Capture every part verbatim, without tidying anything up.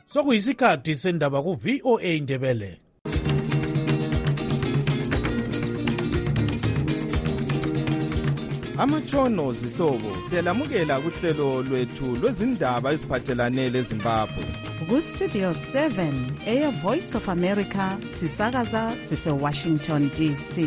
sokuyisikhathi sendaba ku-V O A Ndebele. Amatshono zihlobo siyalamukela kuhlelo lwethu lwezindaba eziphathelane leZimbabwe. Ku-Studio seven, Air Voice of America, sisakaza sise-Washington D C.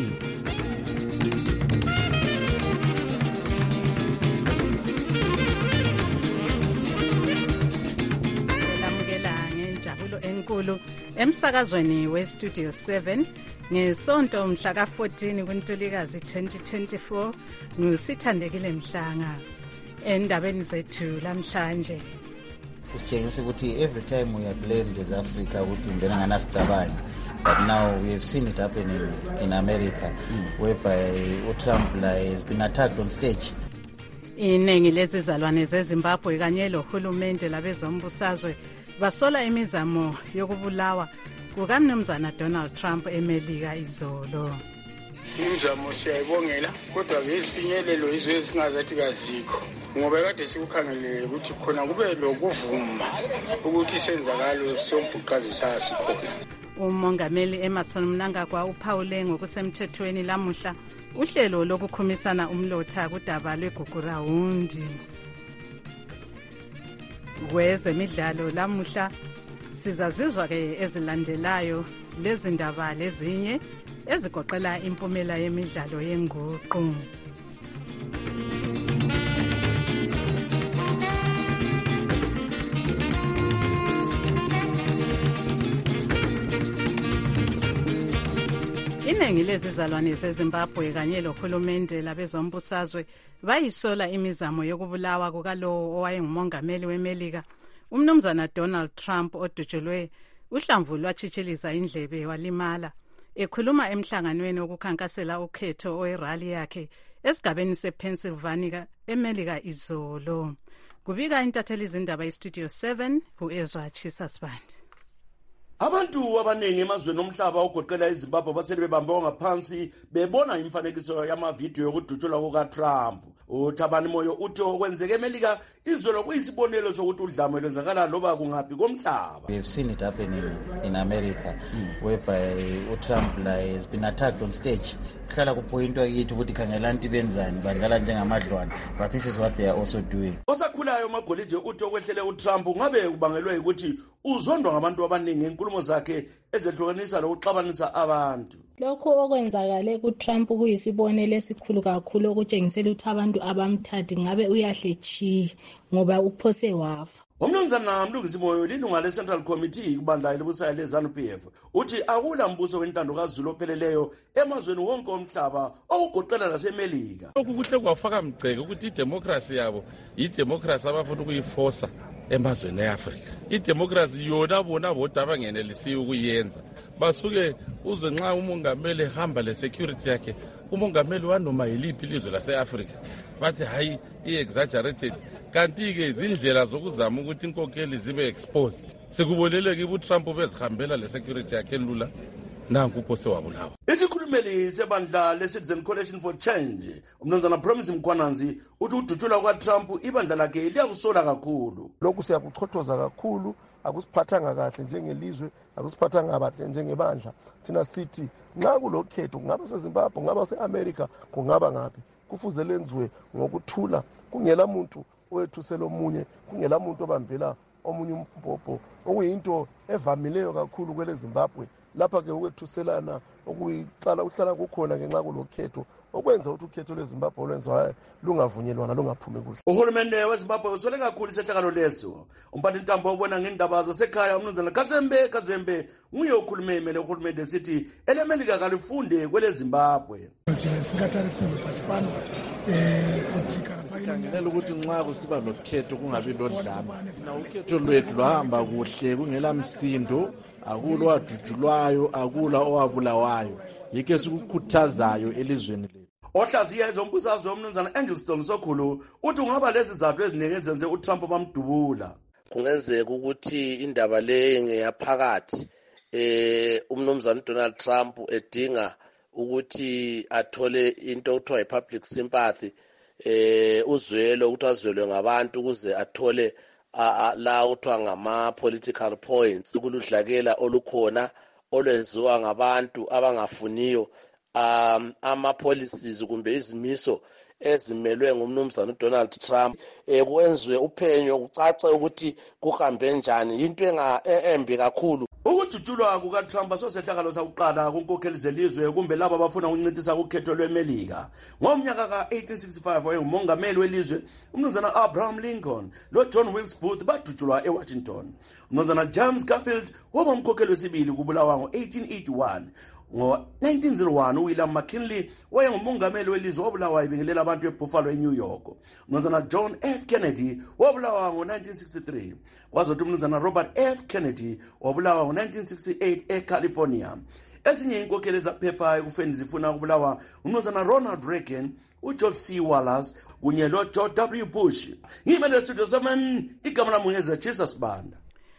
Lamukela ngenjabulo enkulu emsakazweni we-Studio seven. Ngesonto mhla ka fourteen kuNtulikazi twenty twenty-four ngusithandekile Mhlanga endabeni zethu lamhlanje. Kusitshengisa ukuthi every time we are blamed as Africa ukuthi ngena nganasicabangi, but now we have seen it happening in America mm. whereby Trump has been attacked on stage. Iningi lezizalwane zeZimbabwe kanye lohulumende labezombusazwe basola imizamo yokubulawa kukamnumzana Donald Trump eMelika izolo. Imizamo siyayibongela kodwa ke isifinyelelo izwe esingazathi kazikho ngoba kade sikukhangelele ukuthi khona kube lokuvuma ukuthi senzakalo sombhuqazo sasikhona. Umongameli Emmerson Mnangagwa uphawule ngokusemthethweni lamuhla uhlelo lokukhumisana umlotha kudaba lweGugurawundi. Kwezemidlalo lamuhla sizazizwa ke ezilandelayo lezindaba lezinye ezigoqela impumela yemidlalo yenguqu. Iningi lezizalwane zeZimbabwe kanye lohulumende labezombusazwe bayisola imizamo yokubulawa kukalowo owayengumongameli weMelika umnumzana Donald Trump odutshulwe uhlamvu lwatshitshiliza indlebe walimala ekhuluma emhlanganweni wokukhankasela ukhetho owerally yakhe esigabeni sePennsylvania eMelika izolo. Kubika intatheli izindaba iStudio seven uEzra Chisasband. Abantu abaningi emazweni omhlaba ogoqela iZimbabwe basele bebambe ngaphansi bebona imfanekiso yamavidiyo yokudutshulwa kukaTrump. uThabani Moyo uthi okwenzeke eMelika izolo kuyisibonelo sokuthi udlame lwenzakala loba kungaphi komhlaba. We have seen it happening in America mm. whereby Trump has been attacked on stage. Kuhlala kupointwa yithi ukuthi khangelanti benzani badlala njengamadlwana, but this is what they are also doing. Osakhulayo magolide uthi okwehlele uTrump ngabe kubangelwe ukuthi uzondwa ngabantu abaningi enkulumo zakhe ezehlukanisa lokuxabanisa abantu. Lokho okwenzakale kuTrump kuyisibonelo esikhulu kakhulu okutshengisela ukuthi abantu abamthathi ngabe uyahlechi ngoba uphose wafa. Umnumzana Mlungisi Moyo lilunga le-Central Committee kubandla elibusayo le-ZANU-P F uthi akula mbuso wentando kaZulu opheleleyo emazweni wonke omhlaba okugoqela laseMelika. Okukuhle kwafaka mgceke ukuthi idemocracy yabo idemocracy abafuna ukuyifosa emazweni eAfrika. Idemocracy yona bona bodwa abangenelisiwe ukuyenza. Basuke uzwe nxa umongameli ehamba le-security yakhe umongameli wanoma yiliphi ilizwe lase-Afrika bathi hayi i-exaggerated. Kanti ke izindlela zokuzama ukuthi inkokheli zibe exposed sekuboneleke uTrump bezihambela le-security yakhe lula nanku uphose wabulawa. Isikhulumeli sebandla le-Citizen Coalition for Change umnumzana Promise Mkhwananzi uthi udutshulwa kukaTrump ibandla lakhe liyakusola kakhulu. Lokhu siyakuchothoza kakhulu, akusiphathanga kahle njengelizwe, akusiphathanga kahle njengebandla. Thina sithi nxa kulokhetho kungaba seZimbabwe kungaba se-America kungaba ngaphi kufuze lenziwe ngokuthula kungela muntu owethusela omunye kungela muntu obambela omunye umbhobho okuyinto evamileyo kakhulu kwele Zimbabwe. Lapha ke ukwethuselana okuyiqala uhlala kukhona ngenxa kulokhetho okwenza ukuthi ukhetho lweZimbabwe olwenziwayo lungavunyelwana lungaphumi kuhle. Uhulumende weZimbabwe usole kakhulu isehlakalo leso. Umphathi intambo obona ngendaba zasekhaya umnumzana Kazembe Kazembe nguye okhulume emele uhulumende sithi eleMelika kalifunde kwele Zimbabwe. Sikhangelela ukuthi nxa kusiba lokhetho kungabi lodlame. Na ukhetho lwethu lwahamba kuhle kungela msindo, akula wadujulwayo, akula owabulawayo. Yike sikukhuthazayo elizweni lethu. Ohlaziya ezombusazwe umnumzana Angleston Sokhulu uthi ungaba lezi zathu eziningi ezenze uTrump bamdubula. Kungenzeka ukuthi indaba le ngeyaphakathi eh umnumzana Donald Trump edinga ukuthi athole into okuthiwa yi-public sympathy, eh uzwelo ukuthi azwelwe ngabantu ukuze athole la kuthiwa ngama-political points, kuludlakela olukhona olwenziwa ngabantu abangafuniyo um ama-policies kumbe izimiso ezimelwe ngumnumzana uDonald Trump. Eh kwenziwe uphenyo kucace ukuthi kuhambe njani, into embi kakhulu. Ukujutshulwa kukaTrump asosehlakalo sakuqala kunkokheli zelizwe kumbe labo abafuna ukuncintisa ukhetho lweMelika. Ngomnyaka ka-eighteen sixty-five wayengumongameli welizwe umnumzana Abraham Lincoln lo John Wilkes Booth badutshulwa eWashington. Umnumzana James Garfield waba umkhokheli wesibili kubulawa ngo-eighteen eighty-one. Ngo-nineteen oh one uWilliam McKinley wayengumongameli welizwe wabulawa ibingelela abantu eBuffalo eNew York. Umnumzana John F. Kennedy wabulawa ngo-nineteen sixty-three. Kwazothi umnumzana Robert F. Kennedy wabulawa ngo-nineteen sixty-eight eCalifornia. Ezinye inkokheli zaphepha ekufeni zifuna ukubulawa umnumzana Ronald Reagan, uGeorge C. Wallace kunye loGeorge W. Bush. Ngimele Studio seven, igama lami ngeze Jesus Banda.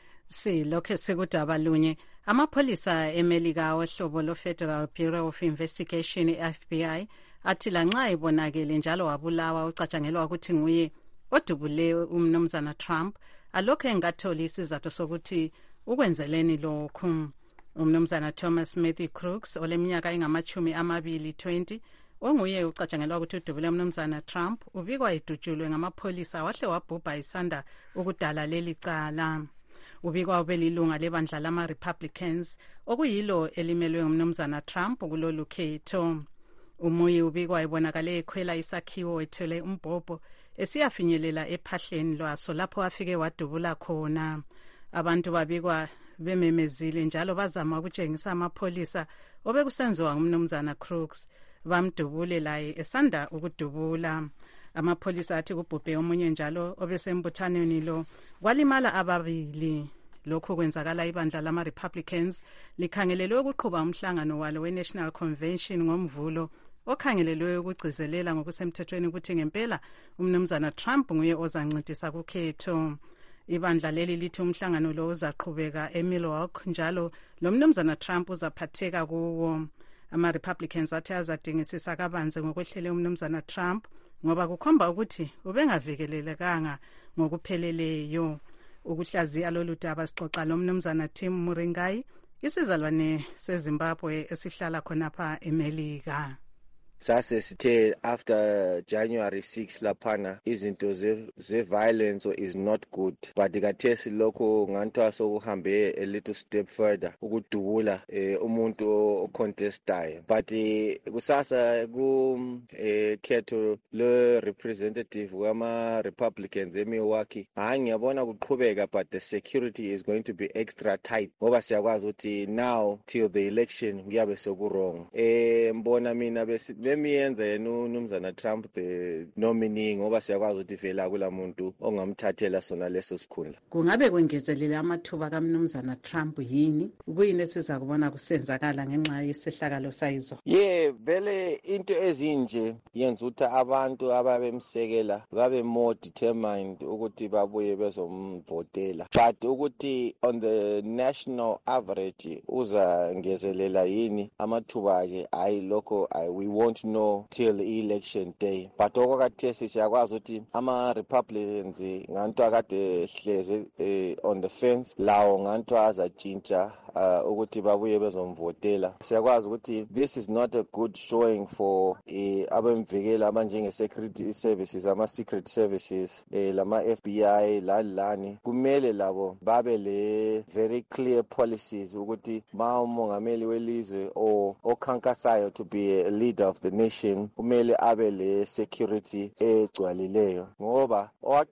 Si lokho sekudaba lunye amapholisa eMelika ohlobo lo Federal Bureau of Investigation F B I athi lanxa ibonakele njalo wabulawa ucatshangelwa ukuthi nguye odubule umnumzana Trump, alokho engatholi isizathu sokuthi ukwenzeleni lokhu. Umnumzana Thomas Matthew Crooks oleminyaka engamachumi amabili twenty onguye ucatshangelwa ukuthi udubule umnumzana Trump ubikwa idutshulwe ngamapholisa wahle wabhubha isanda ukudala leli cala. Ubikwa ubelilunga lebandla lama-Republicans okuyilo elimelwe ngumnumzana Trump kulolu khetho. Umuyi ubikwa ibonakale ekhwela isakhiwo ethwele umbhobho esiyafinyelela ephahleni lwaso lapho afike wadubula khona. Abantu babikwa bememezile njalo bazama ukutshengisa amapholisa obekusenziwa ngumnumzana Crooks bamdubule laye esanda ukudubula. Amapholisa athi kubhubhe omunye njalo obesembuthaneni lo kwalimala ababili. Lokho kwenzakala ibandla lama-Republicans likhangelelwe ukuqhuba umhlangano walo we-National Convention ngomvulo okhangelelwe ukugcizelela ngokusemthethweni ukuthi ngempela umnumzana Trump nguye ozancintisa kukhetho. Ibandla leli lithi umhlangano lo uzaqhubeka eMilwaukee njalo lo mnumzana Trump uzaphatheka kuwo. Ama-Republicans athi azadingisisa kabanzi ngokwehlele umnumzana Trump ngoba kukhomba ukuthi ubengavikelelekanga ngokupheleleyo. Ukuhlaziya lolu daba sixoxa lo mnumzana Tim Muringai, isizalwane seZimbabwe esihlala khonapha eMelika. Sase sithe after January sixth laphana izinto ze violence is not good, but ikathesi lokho ngantwa sokuhambe a little step further ukudubula eh, umuntu ocontestayo. But eh, kusasa ku eh, khetho le representative wama Republicans eMilwaukee angiyabona kuqhubeka, but the security is going to be extra tight ngoba siyakwazi ukuthi now till the election kuyabe sokurong. Eh mbona mina bese bemiyenza yena umnumzana Trump the nominee ngoba siyakwazi ukuthi vela kula muntu ongamthathela sona leso sikhundla. Kungabe kwengezelela amathuba kaMnumzana Trump yini? Ukuyini esiza kubona kusenzakala ngenxa yesehlakalo sayizo? Yeah, vele into ezinje yenza ukuthi abantu ababemsekela babe more determined ukuthi babuye bezomvotela. But ukuthi on the national average uza ngezelela yini amathuba ake ayi lokho we won't know till election day. But okwakathesi siyakwazi ukuthi ama Republicans nganto akade hleze eh, on the fence lawo nganto azatshintsha uh, ukuthi babuye bezomvotela. Siyakwazi ukuthi this is not a good showing for eh, abemvikela abanje security services ama secret services eh, lama F B I lalani kumele labo babe le very clear policies ukuthi ma umongameli welizwe o okhankasayo to be a leader of the nation kumele abe le security egcwalileyo ngoba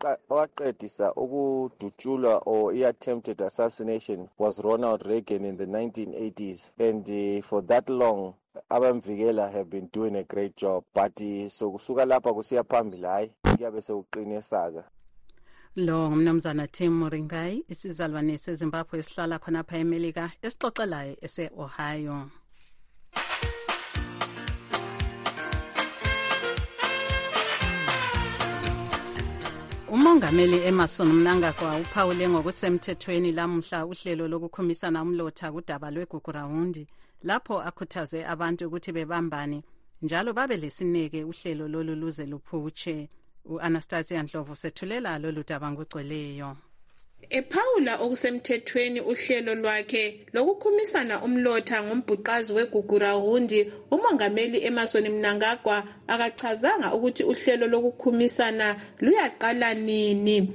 owaqedisa ukudutshulwa or attempted assassination was Ronald Reagan in the nineteen eighties, and uh, for that long abamvikela have been doing a great job, but uh, so kusuka lapha kusiya phambili hayi kuyabe sekuqinisaka. Lo ngumnumzana Tim Muringai, isizalwane seZimbabwe esihlala khonapha eMelika esixoxelayo ese-Ohio. Umongameli Emerson Mnangagwa uphawule ngokusemthethweni lamuhla uhlelo lokukhumisana umlotha kudaba lweGugurawundi lapho akhuthaze abantu ukuthi bebambane njalo babe lesineke uhlelo lolu luze luphutshe. U-Anastasia Ndlovu sethulela lolu daba ngugcweleyo. Ephawula okusemthethweni uhlelo lwakhe lokukhumisana umlotha ngombhuqazi weGugurahundi, umongameli Emmerson Mnangagwa akachazanga ukuthi uhlelo lokukhumisana luyaqala nini.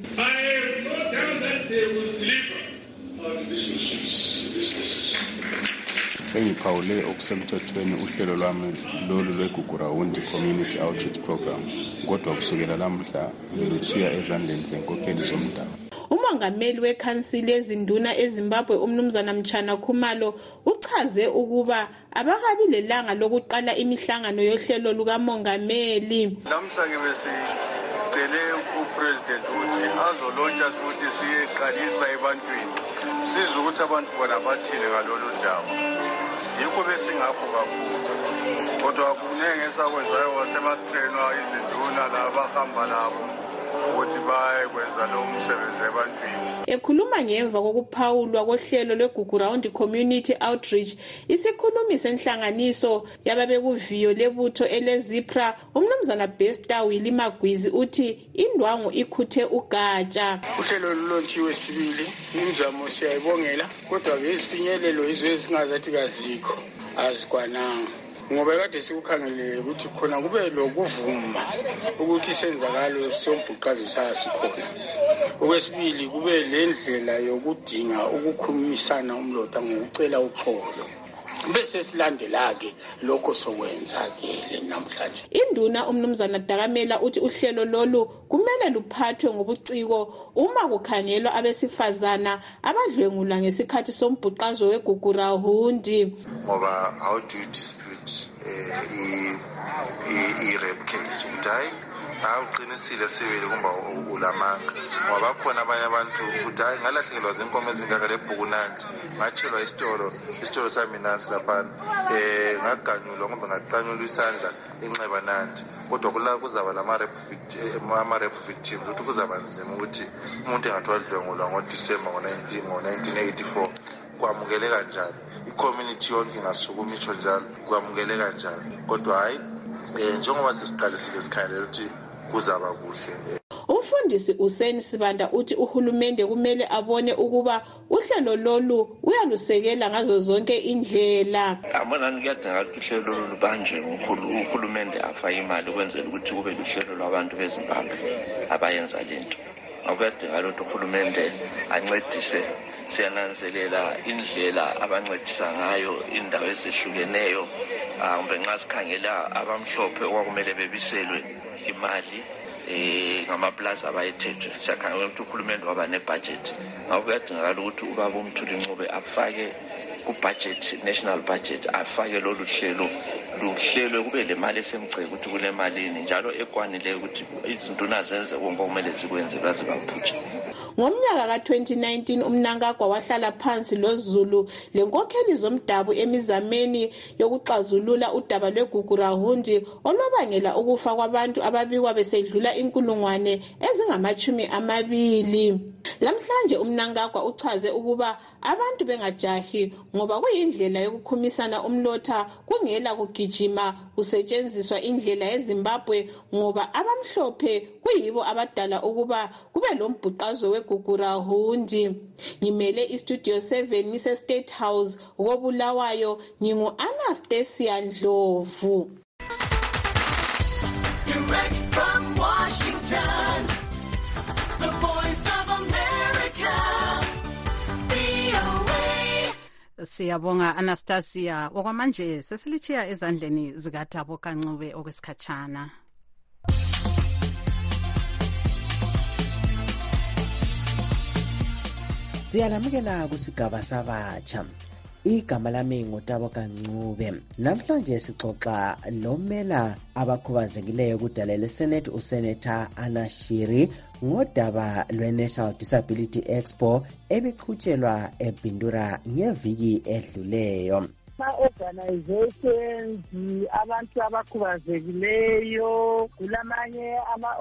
Sengiphawule okusemthethweni uhlelo lwami lolu lweGugurahundi Community Outreach Program, kodwa kusukela lamhla ngiluchiya ezandleni zenkokheli zomdabu. Umongameli wekhansili yezinduna eZimbabwe umnumzana Mchana Khumalo uchaze ukuba abakabi lelanga lokuqala imihlangano yohlelo lukamongameli. Namhla ngebesicele upresident ukuthi azolontsha ukuthi siyeqalisa ebantwini sizwe ukuthi abantu bona bathini ngalolu daba. Yikho besingapho kakhulu. Kodwa kunenge esakwenzayo wasematrenwa izinduna labahamba labo ukuthi bayekwenza lo msebenzi ebantwini. Ekhuluma ngemva kokuphawulwa kohlelo lweGugurahundi Community Outreach, isikhulumi senhlanganiso yababekuviyo lebutho eleZipra umnumzana Besta Willie Magwizi uthi indwangu ikhuthe ugatsha. Uhlelo lulontshiwe sibili, imizamo siyayibongela, kodwa ke isifinyelelo izwe esingazathi kazikho azikwananga. Ngoba kade sikukhangelele ukuthi khona kube lokuvuma ukuthi senzakalo sombhuqazi sasikhona. Okwesibili kube lendlela yokudinga ukukhumisana umlotha ngokucela uxolo. Bese silandela ke lokho sokwenza ke namhlanje. Induna umnumzana Dakamela uthi uhlelo lolu kumele luphathwe ngobuciko uma kukhangelwa abesifazana abadlwengula ngesikhathi sombhuqazo weGugurahundi. Ngoba how do you dispute i i rape case? Udayi awuqinisile sibili kumba ulamanga ngoba khona abanye abantu udayi ngalahlekelwa zinkomo ezingaka lebhukunandi ngachelwa isitolo isitolo sami nansi lapha eh ngaganyulwa ngoba ngaqanyulwa isandla inxeba nandi kodwa kula kuzaba lama rape victim ama rape victims ukuthi kuzaba nzima ukuthi umuntu engathwadlwengulwa ngo December ngo nineteen eighty-four kwamukeleka kanjani i-community yonke ngasukuma itsho njalo kwamukeleka kanjani kodwa hayi njengoba sesiqalisile sikhalela ukuthi kuzaba kuhle. Umfundisi Useni Sibanda uthi uhulumende kumele abone ukuba uhlelo lolu uyalusekela ngazo zonke indlela. Abona ngiyadinga ukuthi uhlelo lolu lubanje uhulumende afake imali ukwenzela ukuthi kube luhlelo lwabantu beZimbabwe abayenza lento. Akuyadinga ukuthi uhulumende ancedise, siyananzelela indlela abancedisa ngayo indawo ezihlukeneyo. Kumbe nxa sikhangela abamhlophe okwakumele bebiselwe imali eh ngamaplaza abayethethwe siyakhangela ukuthi uhulumende waba nebudget. Ngakho kuyadingakala ukuthi ubaba uMthuli Ncube afake ku-budget, national budget, afake lolu hlelo luhlelo kube le mali esemgceke ukuthi kule malini njalo ekwanileyo ukuthi izinduna zenze konke okumele zikwenze baze baphutshe. Ngomnyaka ka twenty nineteen uMnangagwa wahlala phansi loZulu lenkokheli zomdabu emizameni yokuxazulula udaba lweGugurahundi olwabangela ukufa kwabantu ababikwa besedlula inkulungwane ezingamachumi amabili. Lamhlanje uMnangagwa uchaze ukuba abantu bengajahi ngoba kuyindlela yokukhumisana umlotha kungela kugijima kusetshenziswa indlela yeZimbabwe ngoba abamhlophe kuyibo abadala ukuba kube lombhuqazo weGugurahundi. Ngimele iStudio seven ngise State House koBulawayo ngingu Anastasia Ndlovu. Direct from Washington, the voice of America, V O A. Siyabonga Anastasia. Okwamanje sesilichiya ezandleni zikaDabo Kancube okwesikhatshana. Siyalamukela kusigaba sabatsha. Igama lami nguDabo Kancube. Namhlanje sixoxa lomela abakhubazekileyo kudala leSenate uSenator Anna Shiri ngodaba lwe-National Disability Expo ebiqhutshelwa eBindura ngeviki edluleyo. ama-organizations abantu abakhubazekileyo, kulamanye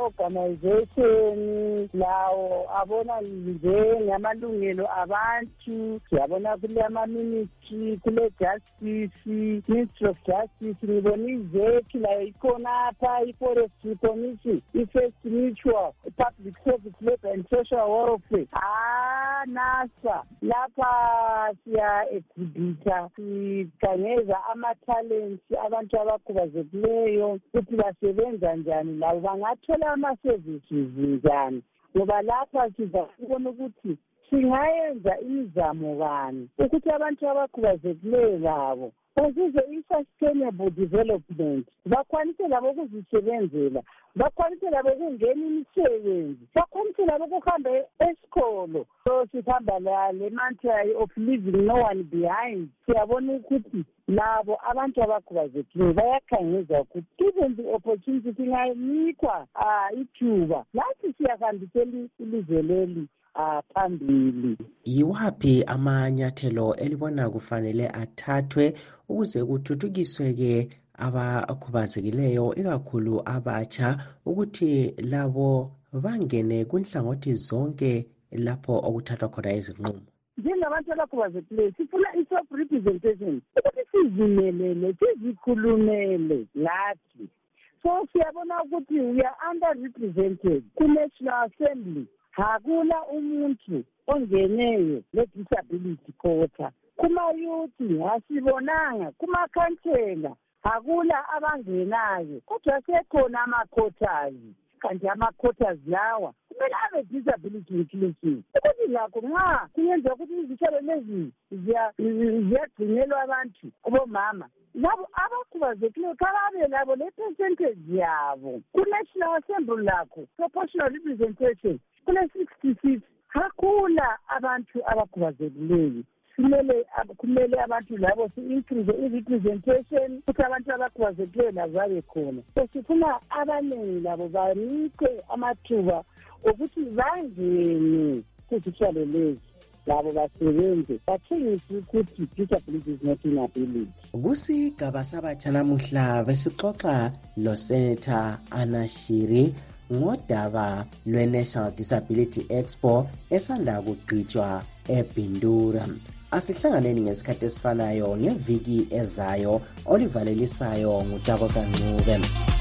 ama-organization lawo abona njengamalungelo abantu, siyabona kule ama-ministry, kule justice, ministry of justice, ngibona izeki layo ikhona apha, i-forestry commission, i-first mutual, public service labour and social welfare. Ah, NASA lapha siya exhibita sikhangeza ama-talents abantu abakhubazekileyo ukuthi basebenza njani, labo bangathola ama-services njani, ngoba lapha sizabona ukuthi singayenza imizamo bani ukuthi abantu abakhubazekileyo labo bazuze i-sustainable development, bakwanise labo ukuzisebenzela, bakwanise labo ukungena imisebenzi, bakwanise labo ukuhamba esikolo. So sihamba le mantra of leaving no one behind. Siyabona ukuthi labo abantu abakhubazekileyo bayakhangeza ukuthi even the opportunity singanikwa ithuba lathi siyahambisela ilizwe leli phambili. Yiwaphi amanyathelo elibona kufanele athathwe ukuze kuthuthukiswe-ke abakhubazekileyo ikakhulu abatsha ukuthi labo bangene kunhlangothi zonke lapho okuthathwa khona izinqumo? Njengabantu abakhubazekileyo sifuna i-self-representation ukuthi sizimelele, sizikhulumele lathi. So siyabona ukuthi we are under-represented ku-National Assembly. Hakula umuntu ongeneyo le-disability quota. Kuma-youth asibonanga, kuma-khansela hakula abangenayo, kodwa sekhona ama-quotas. Kanti ama-quotas lawa kumele abe disability inclusive ukuthi lakho nxa kuyenza ukuthi izitshalo lezi ziyagcinelwa abantu kubomama labo abakhubazekileyo kababe labo le-percentage yabo ku-National Assembly lakho proportional representation kule-sixty-six hakula abantu abakhubazekileyo. Kumele kumele abantu labo si-increase i-representation ukuthi abantu abakhubazekileyo labo babe khona. So sifuna abaningi labo banikwe amathuba ukuthi bangene kuzitshalo lezi labo basebenze bathengise ukuthi disability is not inability. Kusigaba sabatsha namuhla besixoxa lo-Senator Anna Shiri ngodaba lwe-National Disability Expo esanda kugqitshwa eBindura. Asihlanganeni ngesikhathi esifanayo ngeviki ezayo olivalelisayo ngutabo kancube.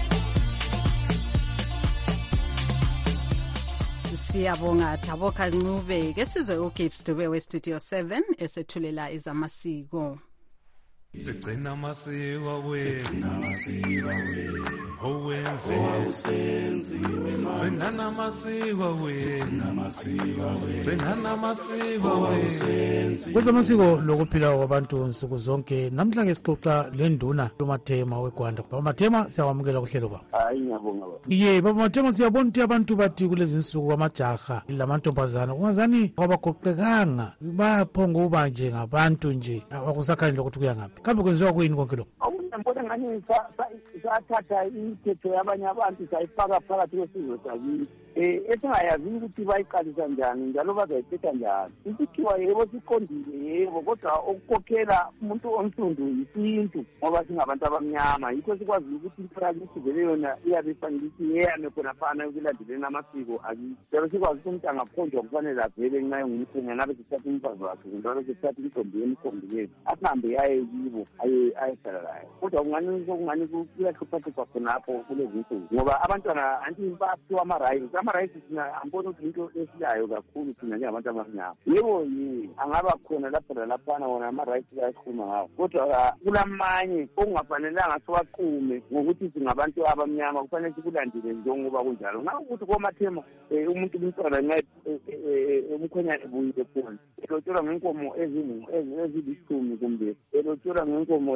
Siyabonga Thabo Kancube. Ke sizwe uGibbs Dube we Studio seven esethulela izamasiko. Sigcina amasiko wethu, sigcina amasiko wethu, owenze usenziwe manje. Sigcina amasiko wethu, sigcina amasiko wethu, sigcina amasiko wethu. Kwezamasiko lokuphila kwabantu nsuku zonke namhlanje sixoxa lenduna uMathema weGwanda. Baba Mathema siyawamukela kuhlelo baba. Hayi ngiyabonga baba. Ye baba Mathema siyabona ukuthi abantu bathi kulezi nsuku amajaha lamantombazana ungazani kwabagoqekanga baphonga uba nje ngabantu nje akusakhanile ukuthi kuya ngaphi. Kambe kwenziwa kuyini konke lokho? Ngibona ngani sathatha imithetho yabanye abantu sayifaka phakathi kwesizwe sakini. Eh esingayazi ukuthi bayiqalisa njani njalo bazayithetha njani. Isithiwa yebo siqondile yebo kodwa ukukhokhela umuntu onsundu yisintu ngoba singabantu abamnyama yikho sikwazi ukuthi imphakathi vele yona iyabe ifanele ukuthi yeyame khona phana ukulandelena amasiko akithi. Sebe sikwazi ukuthi umuntu angaphonjwa kufanele avele nxa engumkhwenyana nabe sithatha umfazi wakhe njalo sithatha intombi yemkhombileyo ahambe yaye kibo aye ayehlala layo. Kodwa ungani sokungani kuyahluphahlupha khonapho kulezi nsuku ngoba abantwana anti baphiwa ama-rights ama-rights thina ambona ukuthi into esilayo kakhulu thina njengabantu abamnyama. Yebo ye angaba khona lapho lalaphana wona ama-rights ayakhuluma ngawo kodwa kulamanye okungafanelanga siwaqume ngokuthi singabantu abamnyama kufanele sikulandele njengoba kunjalo. Ngakuthi koMathema umuntu umntwana nxa umkhwenyana ebuyile khona elotshelwa ngenkomo ezilithumi kumbe elotshelwa ngenkomo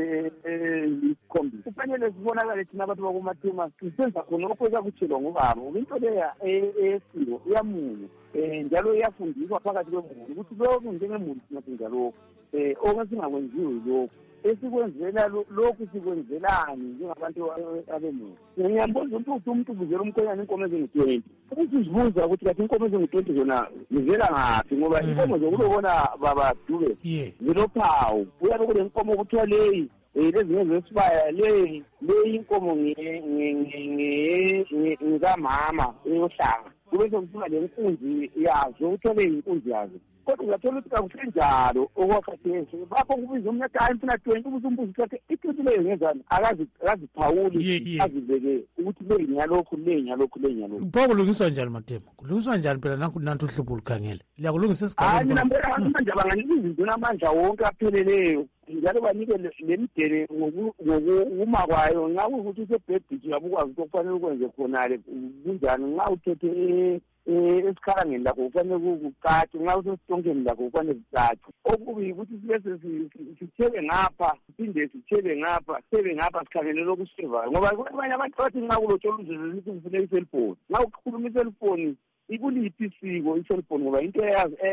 ezisikhombisa kufanele sibonakale thina abantu bakoMathema sisenza khona lokho ekutshelwa ngubaba ngoba into leya eyesiko iyamunye um njalo iyafundiswa phakathi kwemuli ukuthi lokhu njengemuli singasenza lokhu um okesingakwenziwe lokhu esikwenzela lokhu sikwenzelani njengabantu abemuli. Ngiyambuza ukuthi umuntu ubuzela umkhwenyana inkomo ezingu-twenty ukuthi uzibuza ukuthi kathi inkomo ezingu-twenty zona zivela ngaphi ngoba inkomo zokulobona babadube zilophawu kuyabe kule nkomo kuthiwa leyi um lezinye zesibaya leyi leyi inkomo ngikamama eyohlanga kube sekuthiwa le nkunzi yazo kuthiwa leyi inkunzi yazo kodwa uzathola ukuthi kakusenjalo okwakhathesi bakho kubiza umntu athi hayi mfuna twenty ubuze umbuzo ukuthi iqiniso leyo ngenzani akaziphawuli azibeke ukuthi leyi ngiyalokhu leyi ngiyalokhu leyi ngiyalokhu. Pho kulungiswa njani Matemo? Kulungiswa njani phela nanku nantu uhlupho lukhangele liyakulungisa esigabeni? Hayi mina mbona abantu manje abanganika izinto namandla wonke apheleleyo njalo banike le midele ngokuma kwayo nxa kuyukuthi usebhediji yabe ukwazi ukuthi okufanele ukwenze khonale kunjani nxa uthethe esikhalangeni lakho kufanele kucace nxa usesitonkeni lakho kufanele kucace. Okubi ukuthi sibese sithebe ngapha siphinde sithebe ngapha sithebe ngapha sikhangele lokhu sisevayo ngoba abanye abantu bathi nxa kulotsholwa umzuzu ukuthi ngifune iselfoni nxa ukhuluma iselfoni ikuliphi isiko iselfoni ngoba into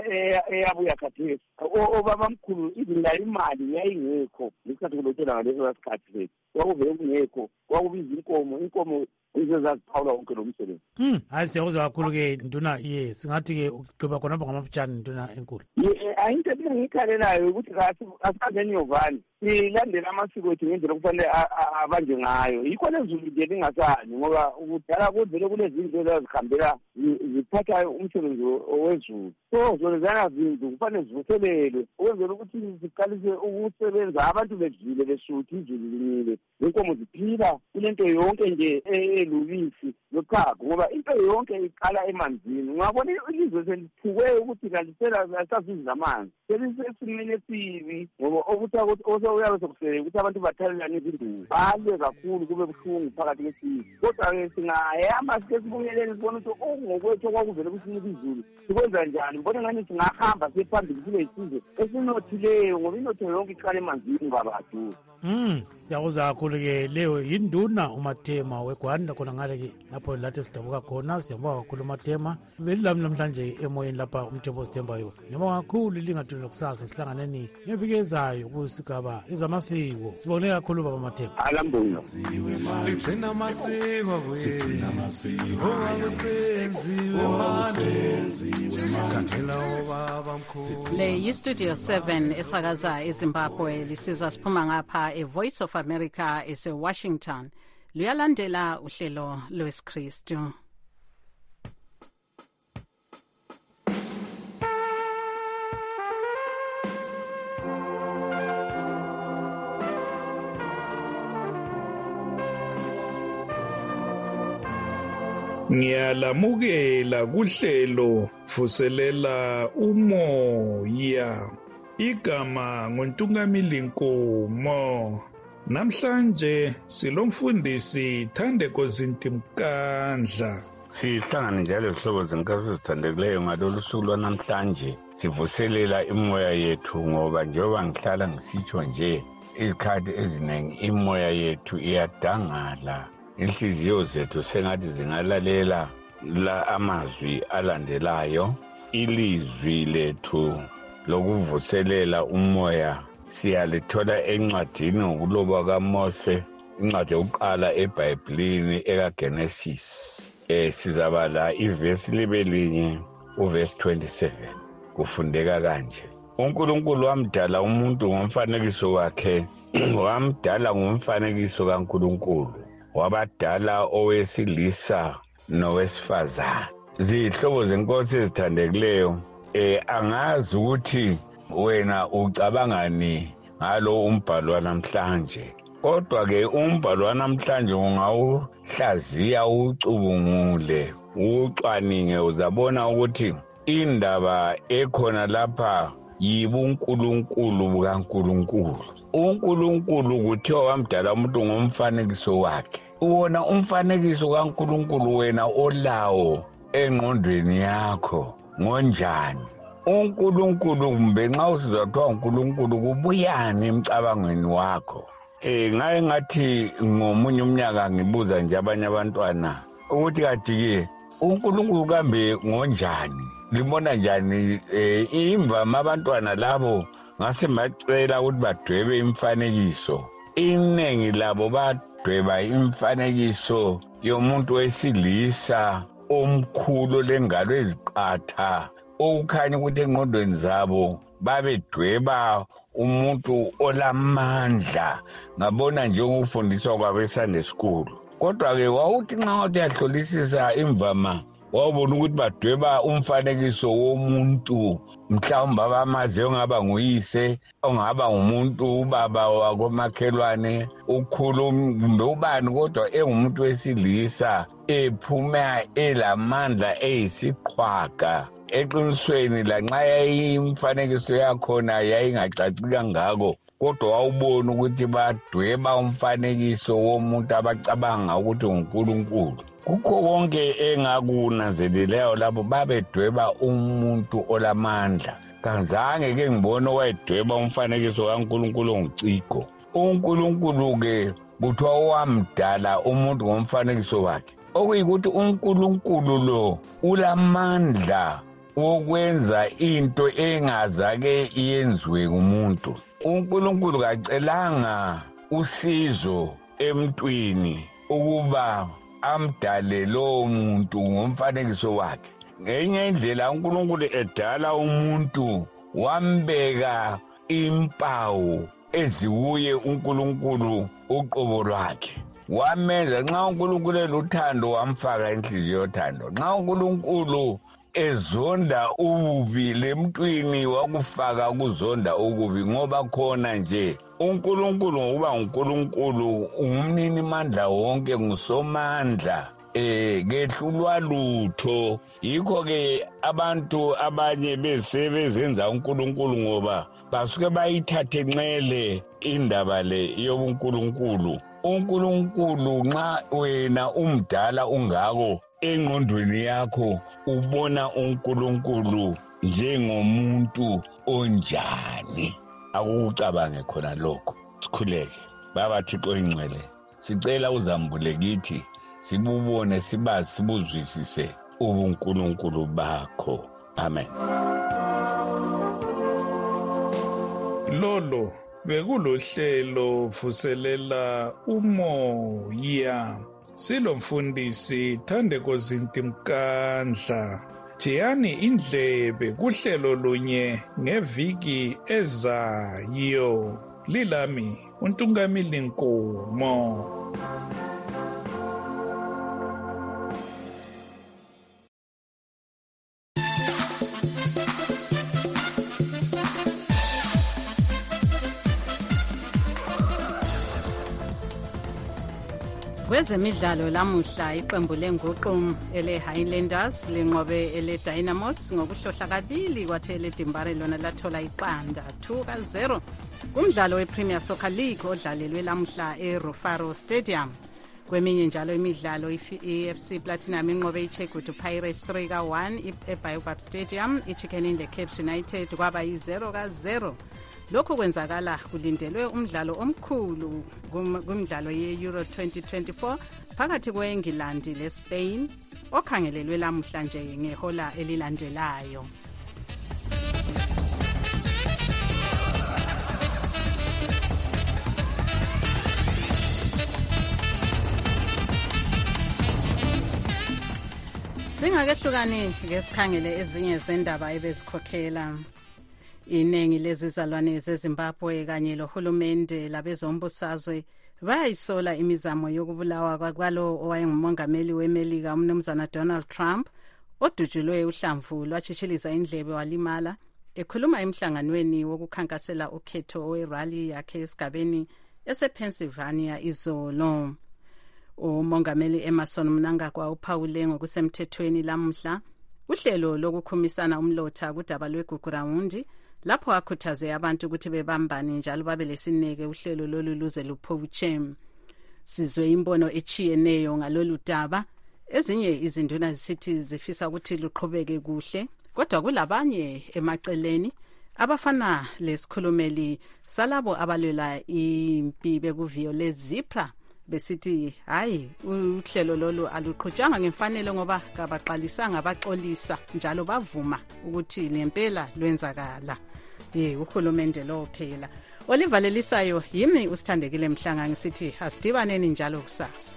eyabuya khathesi obabamkhulu izinga imali yayingekho ngesikhathi kulotshelwa ngaleso sikhathi lethu kwakuvele kungekho kwakubiza inkomo inkomo izezaziphawula wonke lo msebenzi. Hmm, hayi siyakuzwa kakhulu-ke nduna ye singathi-ke ugqiba khonapha ngamafutshane nduna enkulu. Into engiyikhalelayo ukuthi asikazeni yovani silandele amasiko ethu ngendlela okufanele abanje ngayo yikho lezulu nje lingasani ngoba kudala kuvele kulezindlu ezazihambela ziphatha umsebenzi wezulu so zonezana zindlu kufanele zivuselelwe ukwenzela ukuthi ziqalise ukusebenza abantu bedlile besuthi izulu linile inkomo ziphila kulento yonke nje elubisi lochago ngoba into yonke iqala emanzini. Ungabona ilizwe selithukwe ukuthi kalisela asasiza amanzi selisesimeni esibi ngoba okuthi uyabe sokusele ukuthi abantu bathalelane izinduku bale kakhulu kube buhlungu phakathi kwesizwe kodwa-ke singahamba sike sibuyeleni sibone ukuthi okungokwethu okwakuvele kusinika izulu sikwenza njani mbone ngani singahamba siye phambili sibe yisizwe esinothileyo ngoba inotho yonke iqala emanzini babadu. Mm, siyakuzwa kakhulu-ke leyo yinduna uMathema weGwanda khona ngale-ke lapho lathi sidabuka khona siyabonga kakhulu uMathema veli lami namhlanje emoyeni lapha umthembo osithembayo ngiyabonga kakhulu ilingathulo kusasa sihlanganeni ngebikezayo kusigaba ezamasiko sibone kakhulu baba Mathema. Alambonga ligcina amasiko wena owakusenziwe manje kakhela obaba mkhulu. Le yi-Studio seven esakaza eZimbabwe lisizwa siphuma ngapha e-Voice of America ese-Washington luyalandela uhlelo lwesikristu. Ngiyalamukela kuhlelo vuselela umoya. Igama nguNtungamili Nkomo. Namhlanje silomfundisi Thandeko Zintimkandla. Sihlangane njalo zihlobo zenkosi ezithandekileyo ngalolu suku lwanamhlanje sivuselela imoya yethu ngoba njengoba ngihlala ngisitsho nje izikhathi eziningi imoya yethu iyadangala. Inhliziyo zethu sengathi zingalalela la amazwi alandelayo. Ilizwi lethu lokuvuselela umoya siyalithola encwadini ngokuloba kaMose, incwadi yokuqala eBhayibhelini ekaGenesis. Eh sizabala ivesi libe linye uvesi twenty-seven. Kufundeka kanje: uNkulunkulu wamdala umuntu ngomfanekiso wakhe, wamdala ngomfanekiso kaNkulunkulu. Wabadala owesilisa nowesifazane. Zihlobo zenkosi ezithandekileyo, eh angazi ukuthi wena ucabangani ngalo umbhalo wanamhlanje. Kodwa ke umbhalo wanamhlanje ungawuhlaziya ucubungule, ucwaninge uzabona ukuthi indaba ekhona lapha yibuNkulunkulu bukaNkulunkulu. uNkulunkulu kuthiwa wamdala umuntu ngomfanekiso wakhe. Uwona umfanekiso kaNkulunkulu wena olawo engqondweni yakho ngonjani? uNkulunkulu kumbe nxa usizwa kuthiwa uNkulunkulu kubuyani emcabangweni wakho? Eh ngaye ngathi ngomunye umnyaka ngibuza nje abanye abantwana ukuthi kathi-ke uNkulunkulu kambe ngonjani libona njani eh, imvama abantwana labo ngase macela ukuthi badwebe imifanekiso iningi labo badweba imifanekiso yomuntu wesilisa omkhulu lengalo eziqatha okukhanya ukuthi engqondweni zabo babedweba umuntu olamandla ngabona nje ukufundiswa kwabeSunday school kodwa-ke wawuthi nxa uthi yahlolisisa imvama wawubona ukuthi badweba umfanekiso womuntu mhlawumbe abamazi ongaba nguyise ongaba ngumuntu ubaba wakomakhelwane ukhulu kumbe ubani kodwa engumuntu wesilisa ephuma elamandla eyisiqhwaga eqinisweni lanxa yayimfanekiso yakhona yayingacaci kangako kodwa wawubona ukuthi badweba umfanekiso womuntu abacabanga ukuthi uNkulunkulu kukho konke engakunanzeleleyo lapho babedweba umuntu olamandla kazange ke ngibone wayedweba umfanekiso kaNkulunkulu ongiciko uNkulunkulu-ke kuthiwa wamdala umuntu ngomfanekiso wakhe okuyikuthi uNkulunkulu lo ulamandla wokwenza into engazake iyenziwe ngumuntu uNkulunkulu kacelanga usizo emntwini ukuba amdale lo muntu ngomfanekiso wakhe ngenye indlela uNkulunkulu edala umuntu wambeka impawu eziwuye uNkulunkulu uqobo lwakhe wamenza nxa uNkulunkulu eluthando wamfaka inhliziyo yothando nxa uNkulunkulu ezonda ububi lemntwini wakufaka ukuzonda ububi ngoba khona nje uNkulunkulu ngokuba uNkulunkulu ungumnini mandla wonke ngusomandla eh kehlulwa lutho yikho ke abantu abanye besebenza uNkulunkulu ngoba basuke bayithathe nxele indaba le yobuNkulunkulu uNkulunkulu nxa wena umdala ungako engqondweni yakho ubona uNkulunkulu njengomuntu onjani akucabange khona lokho sikhuleke baba Thixo ingcwele sicela uzambule kithi sibubone sibazi sibuzwisise ubuNkulunkulu bakho amen lolo bekulohlelo vuselela umoya silomfundisi Thandeko Zinti Mkandla thiyani indlebe kuhlelo lunye ngeviki ezayo lilami uNtungamili Nkomo. Kwezemidlalo lamuhla iqembu lenguqu ele Highlanders linqobe ele Dynamos ngokuhlohla kabili kwathi ele Dimbare lona lathola iqanda two ka zero kumdlalo wePremier Soccer League odlalelwe lamuhla eRufaro Stadium. Kweminye njalo imidlalo iF C Platinum inqobe iChegutu Pirates three ka one eBaobab Stadium, iChicken in the Capes United kwaba yi zero ka zero. Lokhu kwenzakala kulindelwe umdlalo omkhulu kumdlalo ye-Euro twenty twenty-four phakathi kwe-England le-Spain okhangelelwe lamuhla nje ngehola elilandelayo. Singakehlukani ngesikhangele ezinye zendaba ebezikhokhela inengi lezizalwane zeZimbabwe kanye lohulumende labezombusazwe bayisola imizamo yokubulawa kwalo owayengumongameli weMelika umnumzana Donald Trump odutshulwe uhlamvu lwachishiliza indlebe walimala ekhuluma emhlanganweni wokukhankasela ukhetho we-rally yakhe esigabeni esePennsylvania izolo. Umongameli Emerson Mnangagwa uphawule ngokusemthethweni lamuhla uhlelo lokukhumisana umlotha kudaba lweGugurawundi lapho akhuthaze abantu ukuthi bebambane njalo babe lesineke uhlelo lolu luze luphutshe. Sizwe imbono echiyeneyo ngalolu daba, ezinye izinduna zisithi zifisa ukuthi luqhubeke kuhle kodwa kulabanye emaceleni abafana lesikhulumeli salabo abalwela impi bekuviyo leZipra besithi hayi uhlelo lolu aluqhutshanga ngemfanelo ngoba kabaqalisanga abaxolisa njalo bavuma ukuthi lempela lwenzakala. Ye uhulumende lo phela. Oliver Lelisayo yimi usithandekile Mhlanga ngisithi asidibaneni njalo kusasa.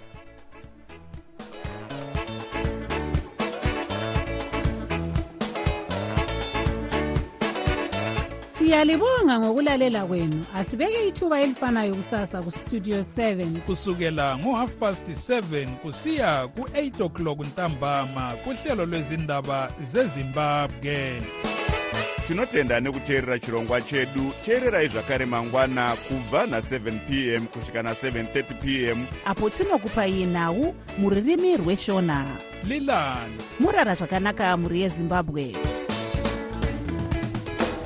Siyalibonga ngokulalela kwenu. Asibeke ithuba elifanayo kusasa ku Studio seven kusukela ngo half past seven kusiya ku eight o'clock ntambama kuhlelo lwezindaba zeZimbabwe. Tinotenda nekuteerera chirongwa chedu. Teererai zvakare mangwana kubva na seven p m kusvika na seven thirty p m apo tinokupai nhau muririmi rweshona. Lilani murara zvakanaka muri yeZimbabwe.